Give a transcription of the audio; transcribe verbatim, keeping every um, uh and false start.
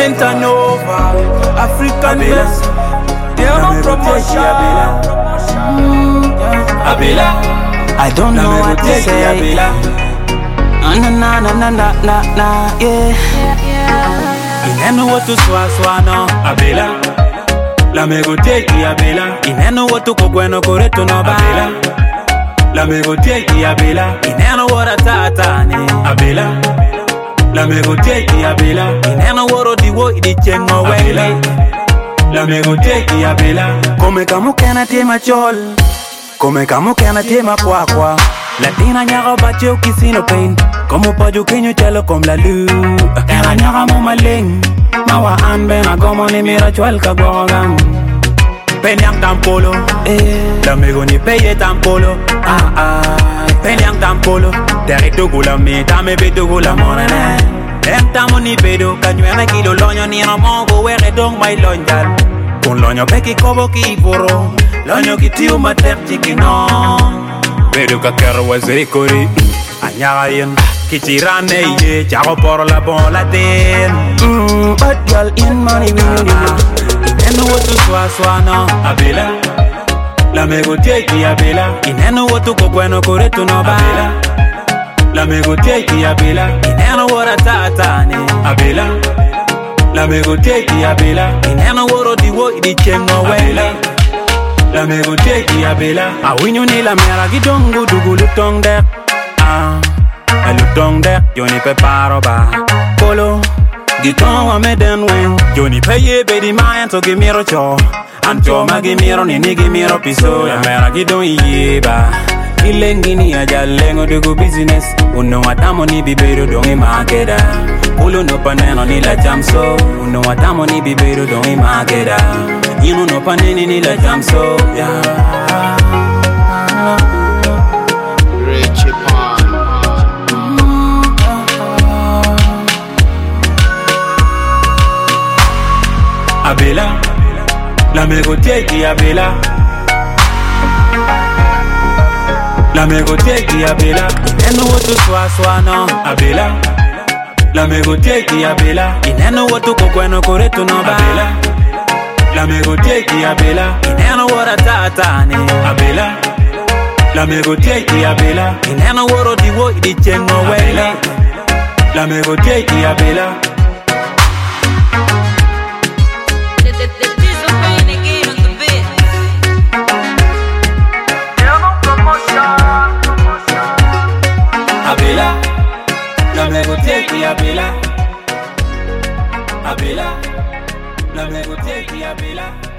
Internova, African best. There no promotion. Abela, I don't know what to say. Abela, na na na na na na na yeah. Ineno watu swa swa no. Abela, la me go take Abela. Ineno watu kogweno koreto no ba. Abela, la me go take Abela. Ineno wora tata ni. Abela, la me go take Abela. Ineno woro di wo di chengo wele. La me go take Abela. Come kamo kana tema chol. Come kamo kana tema kwa kwa. Latina nyaga bacho kisino pain. Como pajo kenyo chalo kom la lu. Era nyaga mo maleng. Mawa anbe na como ni mira chwal ka gogam. Penyang tampolo, eh. La me go ni peye tampolo. Ah ah. Penyang tampolo. Derito gula me tame beto gula monene. Entamo ni pedo kanywana kilo lonyo ni no mongo were dong my lonjal. Con lonyo peki kobo ki poro. Lonyo ki tiu mater chikino. Pedo ka kero waziri kori. Anyaga yin kichirane ye chago por la bola ten. Mm, but girl in money winning. Ineno watu swa swa no. Abela, la me go take Abela. Ineno watu kogweno koreto no ba. Abela, la me go take Abela. Ineno wora tata ni. Abela, la me go take Abela. Ineno woro di wo di chengo wele. La me go take Abela. A winyo ni la mera gidongo dugu lutong dek. Ah, a lutong dek. Yoni pe paro ba. Polo, giton wa me den wen. Yoni pe ye be di mayan to gimiro cho. Anto ma gimiro ni ni gimiro piso. La mera gidon iye ba. Ilengini aja lengo dugu business. Uno watamo ni bibero dongi makeda. Ulo no paneno ni la jamso. Uno watamo ni bibero dongi makeda. Inu no paneni ni la jamso. Yeah. Richie Pan. Abela, la me go take Abela. La me go take Abela. Ineno watu swa swa no. Abela, la me go take Abela. Ineno watu kogweno koreto no ba. Abela, la me go take Abela. Ineno wora tata ni. Abela, la me go take Abela. Ineno woro di wo di chengo wele. La me go take Abela. Abela, la me go take Abela. Abela, la me go take Abela.